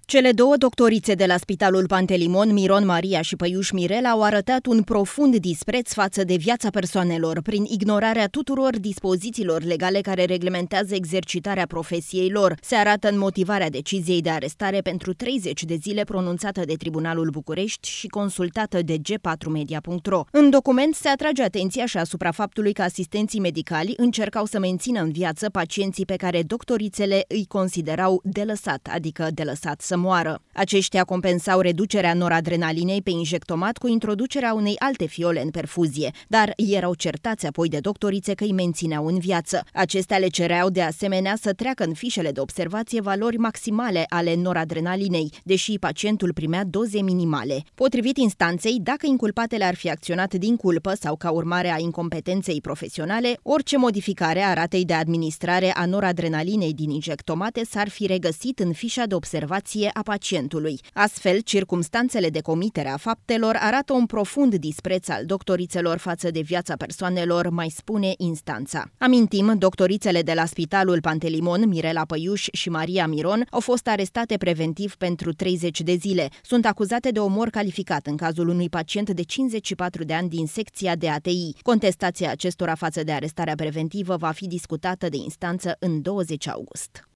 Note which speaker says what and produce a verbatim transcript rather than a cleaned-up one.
Speaker 1: Cele două doctorițe de la Spitalul Pantelimon, Miron Maria și Păiuș Mirela, au arătat un profund dispreț față de viața persoanelor, prin ignorarea tuturor dispozițiilor legale care reglementează exercitarea profesiei lor. Se arată în motivarea deciziei de arestare pentru treizeci de zile pronunțată de Tribunalul București și consultată de G patru media punct ro. În document se atrage atenția și asupra faptului că asistenții medicali încercau să mențină în viață pacienții pe care doctorițele îi considerau de lăsat, adică de lăsat să moară. Aceștia compensau reducerea noradrenalinei pe injectomat cu introducerea unei alte fiole în perfuzie, dar erau certați apoi de doctorițe că îi mențineau în viață. Acestea le cereau de asemenea să treacă în fișele de observație valori maximale ale noradrenalinei, deși pacientul primea doze minimale. Potrivit instanței, dacă inculpatele ar fi acționat din culpă sau ca urmare a incompetenței profesionale, orice modificare a ratei de administrare a noradrenalinei din injectomate s-ar fi regăsit în fișa de observație a pacientului. Astfel, circumstanțele de comitere a faptelor arată un profund dispreț al doctorițelor față de viața persoanelor, mai spune instanța. Amintim, doctorițele de la Spitalul Pantelimon, Mirela Păiuș și Maria Miron, au fost arestate preventiv pentru treizeci de zile. Sunt acuzate de omor calificat în cazul unui pacient de cincizeci și patru de ani din secția de A T I. Contestația acestora față de arestarea preventivă va fi discutată de instanță în douăzeci august.